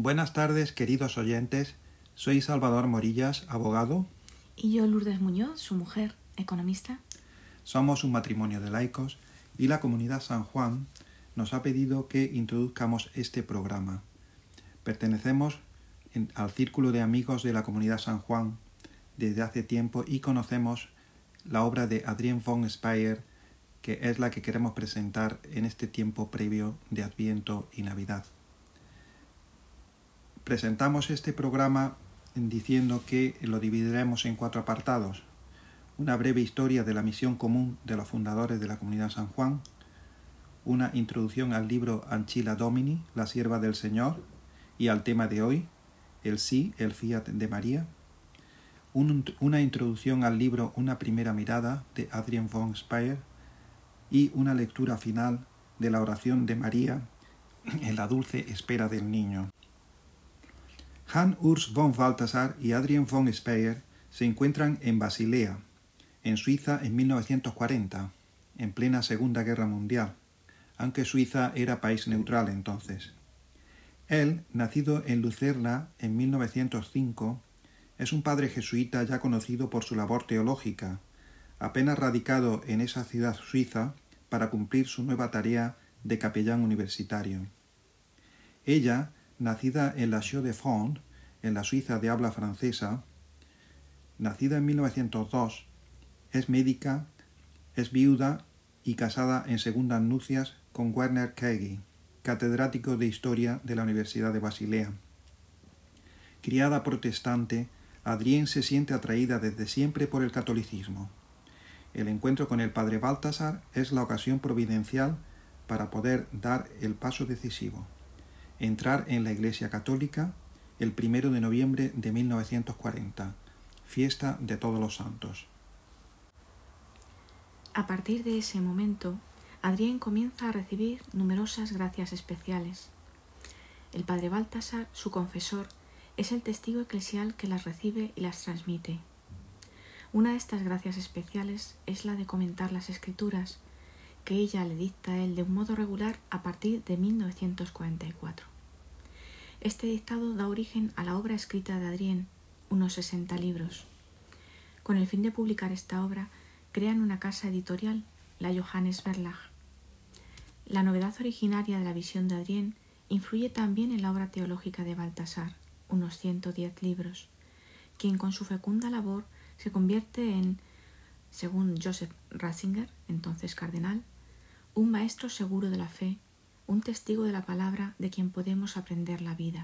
Buenas tardes, queridos oyentes. Soy Salvador Morillas, abogado. Y yo, Lourdes Muñoz, su mujer, economista. Somos un matrimonio de laicos y la Comunidad San Juan nos ha pedido que introduzcamos este programa. Pertenecemos al círculo de amigos de la Comunidad San Juan desde hace tiempo y conocemos la obra de Adrienne von Speyr, que es la que queremos presentar en este tiempo previo de Adviento y Navidad. Presentamos este programa diciendo que lo dividiremos en 4 apartados: una breve historia de la misión común de los fundadores de la Comunidad San Juan, una introducción al libro Ancilla Domini, la sierva del Señor, y al tema de hoy, el sí, el fiat de María, una introducción al libro Una primera mirada de Adrienne von Speyr y una lectura final de la oración de María en la dulce espera del niño. Hans Urs von Balthasar y Adrienne von Speyr se encuentran en Basilea, en Suiza, en 1940, en plena Segunda Guerra Mundial, aunque Suiza era país neutral entonces. Él, nacido en Lucerna en 1905, es un padre jesuita ya conocido por su labor teológica, apenas radicado en esa ciudad suiza para cumplir su nueva tarea de capellán universitario. Ella, nacida en la Chaux-de-Fonds, en la Suiza de habla francesa, nacida en 1902, es médica, es viuda y casada en segundas nupcias con Werner Kegi, catedrático de Historia de la Universidad de Basilea. Criada protestante, Adrienne se siente atraída desde siempre por el catolicismo. El encuentro con el padre Balthasar es la ocasión providencial para poder dar el paso decisivo: entrar en la Iglesia Católica el 1 de noviembre de 1940, fiesta de Todos los Santos. A partir de ese momento, Adrienne comienza a recibir numerosas gracias especiales. El padre Balthasar, su confesor, es el testigo eclesial que las recibe y las transmite. Una de estas gracias especiales es la de comentar las Escrituras, que ella le dicta a él de un modo regular a partir de 1944. Este dictado da origen a la obra escrita de Adrienne, unos 60 libros. Con el fin de publicar esta obra, crean una casa editorial, la Johannes Verlag. La novedad originaria de la visión de Adrienne influye también en la obra teológica de Balthasar, unos 110 libros, quien con su fecunda labor se convierte en, según Joseph Ratzinger, entonces cardenal, un maestro seguro de la fe, un testigo de la palabra de quien podemos aprender la vida.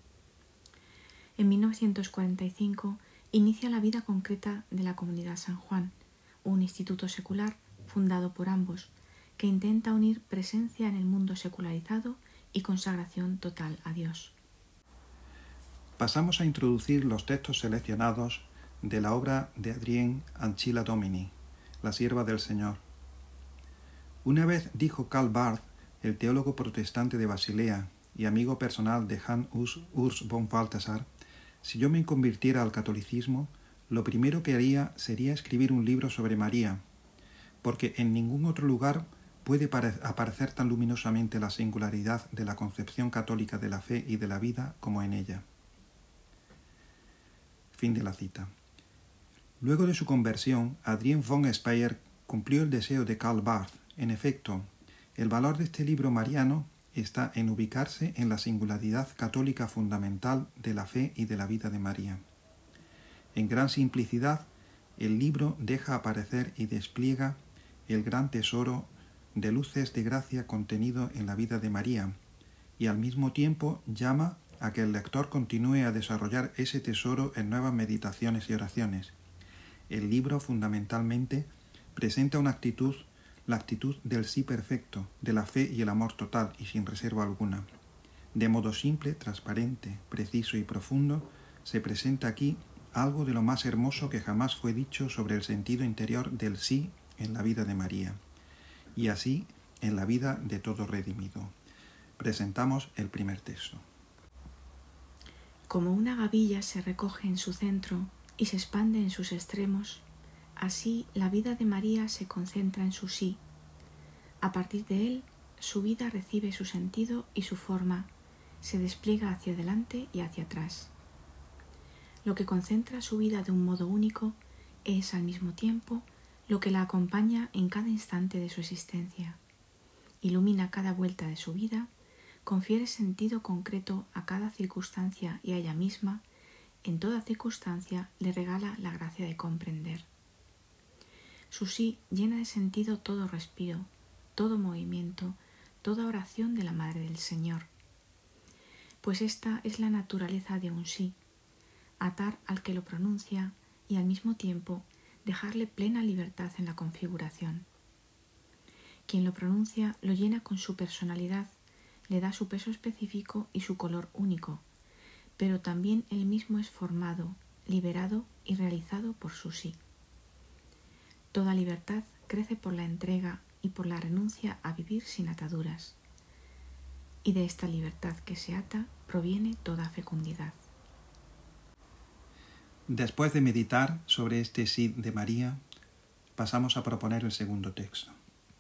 En 1945 inicia la vida concreta de la Comunidad San Juan, un instituto secular fundado por ambos, que intenta unir presencia en el mundo secularizado y consagración total a Dios. Pasamos a introducir los textos seleccionados de la obra de Adrienne Ancilla Domini, la sierva del Señor. Una vez dijo Karl Barth, el teólogo protestante de Basilea y amigo personal de Hans Urs von Balthasar: si yo me convirtiera al catolicismo, lo primero que haría sería escribir un libro sobre María, porque en ningún otro lugar puede aparecer tan luminosamente la singularidad de la concepción católica de la fe y de la vida como en ella. Fin de la cita. Luego de su conversión, Adrienne von Speyr cumplió el deseo de Karl Barth. En efecto, el valor de este libro mariano está en ubicarse en la singularidad católica fundamental de la fe y de la vida de María. En gran simplicidad, el libro deja aparecer y despliega el gran tesoro de luces de gracia contenido en la vida de María, y al mismo tiempo llama a que el lector continúe a desarrollar ese tesoro en nuevas meditaciones y oraciones. El libro fundamentalmente presenta la actitud del sí perfecto, de la fe y el amor total y sin reserva alguna. De modo simple, transparente, preciso y profundo, se presenta aquí algo de lo más hermoso que jamás fue dicho sobre el sentido interior del sí en la vida de María, y así en la vida de todo redimido. Presentamos el primer texto. Como una gavilla se recoge en su centro y se expande en sus extremos, así la vida de María se concentra en su sí. A partir de él, su vida recibe su sentido y su forma, se despliega hacia adelante y hacia atrás. Lo que concentra su vida de un modo único es, al mismo tiempo, lo que la acompaña en cada instante de su existencia. Ilumina cada vuelta de su vida, confiere sentido concreto a cada circunstancia y a ella misma, en toda circunstancia le regala la gracia de comprender. Su sí llena de sentido todo respiro, todo movimiento, toda oración de la Madre del Señor. Pues esta es la naturaleza de un sí, atar al que lo pronuncia y al mismo tiempo dejarle plena libertad en la configuración. Quien lo pronuncia lo llena con su personalidad, le da su peso específico y su color único, pero también él mismo es formado, liberado y realizado por su sí. Toda libertad crece por la entrega y por la renuncia a vivir sin ataduras, y de esta libertad que se ata proviene toda fecundidad. Después de meditar sobre este sí de María, pasamos a proponer el segundo texto.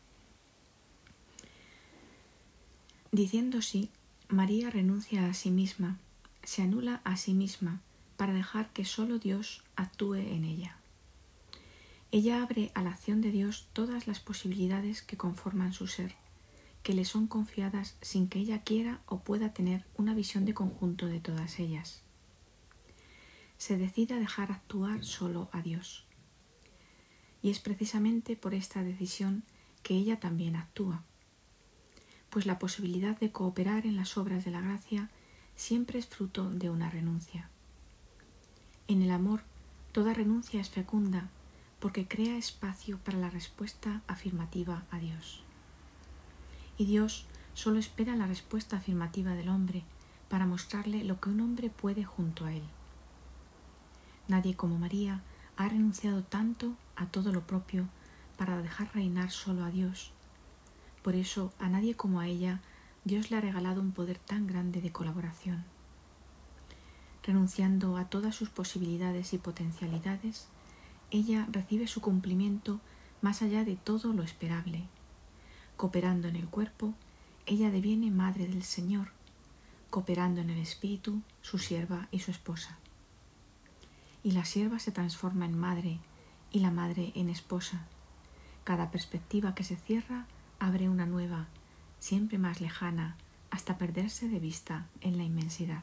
Diciendo sí, María renuncia a sí misma, se anula a sí misma para dejar que solo Dios actúe en ella. Ella abre a la acción de Dios todas las posibilidades que conforman su ser, que le son confiadas sin que ella quiera o pueda tener una visión de conjunto de todas ellas. Se decide a dejar actuar solo a Dios. Y es precisamente por esta decisión que ella también actúa, pues la posibilidad de cooperar en las obras de la gracia siempre es fruto de una renuncia. En el amor, toda renuncia es fecunda, porque crea espacio para la respuesta afirmativa a Dios. Y Dios solo espera la respuesta afirmativa del hombre para mostrarle lo que un hombre puede junto a él. Nadie como María ha renunciado tanto a todo lo propio para dejar reinar solo a Dios. Por eso a nadie como a ella Dios le ha regalado un poder tan grande de colaboración. Renunciando a todas sus posibilidades y potencialidades, ella recibe su cumplimiento más allá de todo lo esperable. Cooperando en el cuerpo, ella deviene madre del Señor, cooperando en el espíritu, su sierva y su esposa. Y la sierva se transforma en madre y la madre en esposa. Cada perspectiva que se cierra abre una nueva, siempre más lejana, hasta perderse de vista en la inmensidad.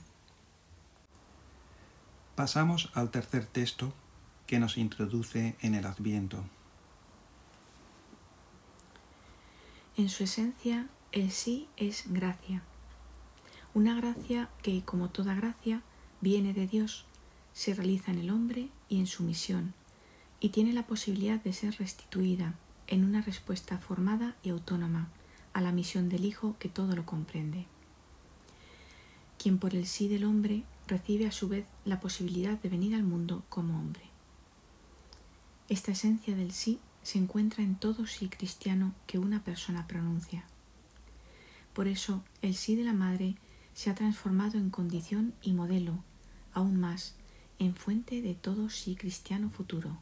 Pasamos al tercer texto que nos introduce en el Adviento. En su esencia, el sí es gracia. Una gracia que, como toda gracia, viene de Dios, se realiza en el hombre y en su misión, y tiene la posibilidad de ser restituida en una respuesta formada y autónoma a la misión del Hijo que todo lo comprende. Quien por el sí del hombre recibe a su vez la posibilidad de venir al mundo como hombre. Esta esencia del sí se encuentra en todo sí cristiano que una persona pronuncia. Por eso el sí de la Madre se ha transformado en condición y modelo, aún más, en fuente de todo sí cristiano futuro.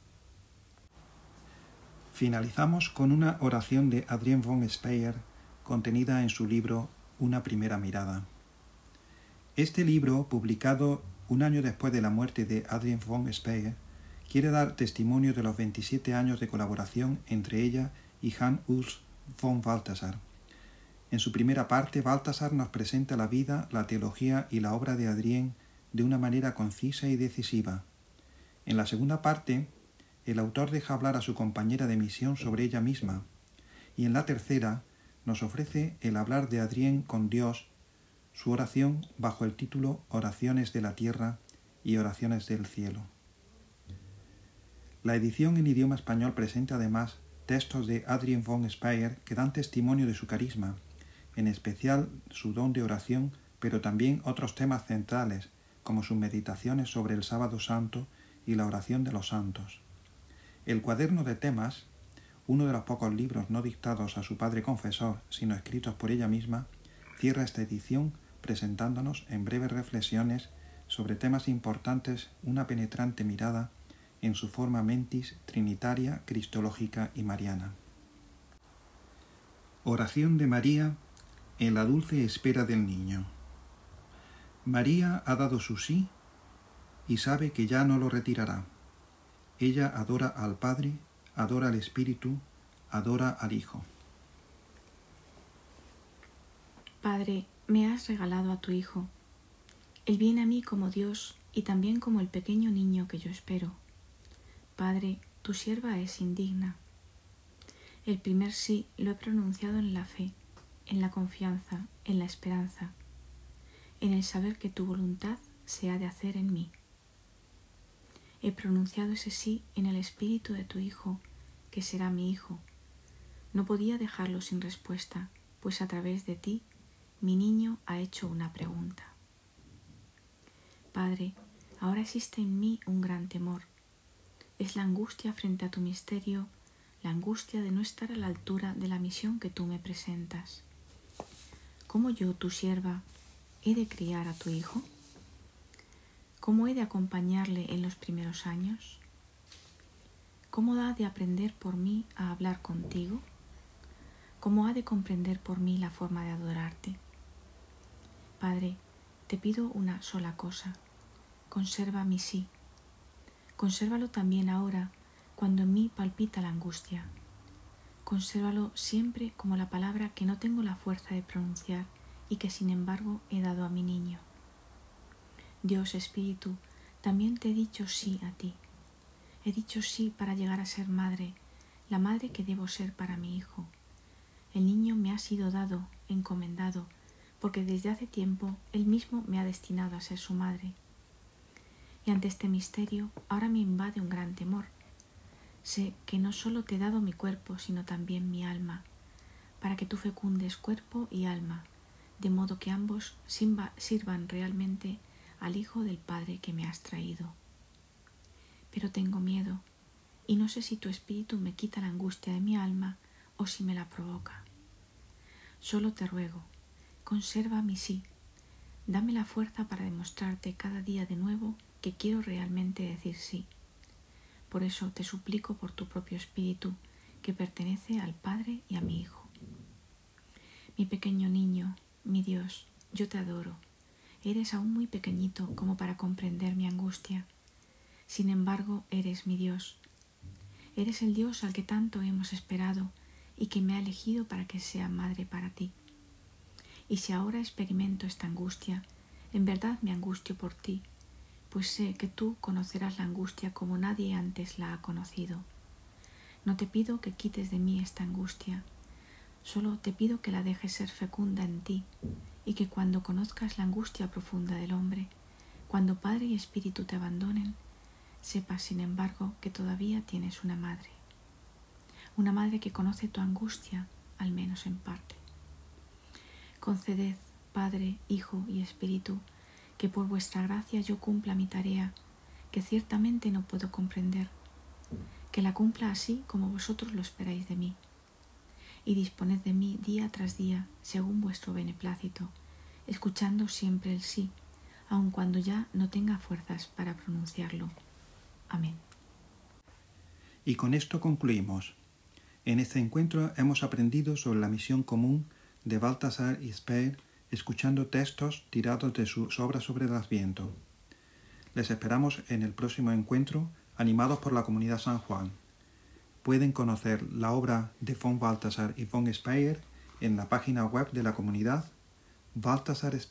Finalizamos con una oración de Adrienne von Speyer contenida en su libro Una primera mirada. Este libro, publicado un año después de la muerte de Adrienne von Speyer, quiere dar testimonio de los 27 años de colaboración entre ella y Hans Urs von Balthasar. En su primera parte, Balthasar nos presenta la vida, la teología y la obra de Adrienne de una manera concisa y decisiva. En la segunda parte, el autor deja hablar a su compañera de misión sobre ella misma, y en la tercera nos ofrece el hablar de Adrienne con Dios, su oración bajo el título Oraciones de la Tierra y Oraciones del Cielo. La edición en idioma español presenta además textos de Adrienne von Speyer que dan testimonio de su carisma, en especial su don de oración, pero también otros temas centrales, como sus meditaciones sobre el Sábado Santo y la oración de los santos. El cuaderno de temas, uno de los pocos libros no dictados a su padre confesor, sino escritos por ella misma, cierra esta edición presentándonos en breves reflexiones sobre temas importantes una penetrante mirada en su forma mentis trinitaria, cristológica y mariana. Oración de María en la dulce espera del niño. María ha dado su sí y sabe que ya no lo retirará. Ella adora al Padre, adora al Espíritu, adora al Hijo. Padre, me has regalado a tu Hijo. Él viene a mí como Dios y también como el pequeño niño que yo espero. Padre, tu sierva es indigna. El primer sí lo he pronunciado en la fe, en la confianza, en la esperanza, en el saber que tu voluntad se ha de hacer en mí. He pronunciado ese sí en el espíritu de tu Hijo, que será mi Hijo. No podía dejarlo sin respuesta, pues a través de ti, mi niño ha hecho una pregunta. Padre, ahora existe en mí un gran temor. Es la angustia frente a tu misterio, la angustia de no estar a la altura de la misión que tú me presentas. ¿Cómo yo, tu sierva, he de criar a tu Hijo? ¿Cómo he de acompañarle en los primeros años? ¿Cómo ha de aprender por mí a hablar contigo? ¿Cómo ha de comprender por mí la forma de adorarte? Padre, te pido una sola cosa. Conserva mi sí. Consérvalo también ahora, cuando en mí palpita la angustia. Consérvalo siempre como la palabra que no tengo la fuerza de pronunciar y que sin embargo he dado a mi niño. Dios Espíritu, también te he dicho sí a ti. He dicho sí para llegar a ser madre, la madre que debo ser para mi Hijo. El niño me ha sido dado, encomendado, porque desde hace tiempo Él mismo me ha destinado a ser su madre. Y ante este misterio ahora me invade un gran temor. Sé que no solo te he dado mi cuerpo, sino también mi alma, para que tú fecundes cuerpo y alma, de modo que ambos sirvan realmente al Hijo del Padre que me has traído. Pero tengo miedo, y no sé si tu Espíritu me quita la angustia de mi alma o si me la provoca. Solo te ruego, conserva mi sí, dame la fuerza para demostrarte cada día de nuevo que quiero realmente decir sí. Por eso te suplico por tu propio Espíritu, que pertenece al Padre y a mi Hijo. Mi pequeño niño, mi Dios, yo te adoro. Eres aún muy pequeñito como para comprender mi angustia. Sin embargo, eres mi Dios. Eres el Dios al que tanto hemos esperado y que me ha elegido para que sea madre para ti. Y si ahora experimento esta angustia, en verdad me angustio por ti, pues sé que tú conocerás la angustia como nadie antes la ha conocido. No te pido que quites de mí esta angustia, solo te pido que la dejes ser fecunda en ti y que cuando conozcas la angustia profunda del hombre, cuando Padre y Espíritu te abandonen, sepas sin embargo que todavía tienes una madre que conoce tu angustia, al menos en parte. Conceded, Padre, Hijo y Espíritu, que por vuestra gracia yo cumpla mi tarea, que ciertamente no puedo comprender, que la cumpla así como vosotros lo esperáis de mí, y disponed de mí día tras día según vuestro beneplácito, escuchando siempre el sí, aun cuando ya no tenga fuerzas para pronunciarlo. Amén. Y con esto concluimos. En este encuentro hemos aprendido sobre la misión común de Balthasar y Speer, escuchando textos tirados de sus obras sobre el Adviento. Les esperamos en el próximo encuentro, animados por la Comunidad San Juan. Pueden conocer la obra de von Balthasar y von Speer en la página web de la comunidad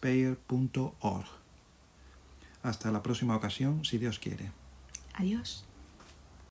balthasarspeyer.org. Hasta la próxima ocasión, si Dios quiere. Adiós.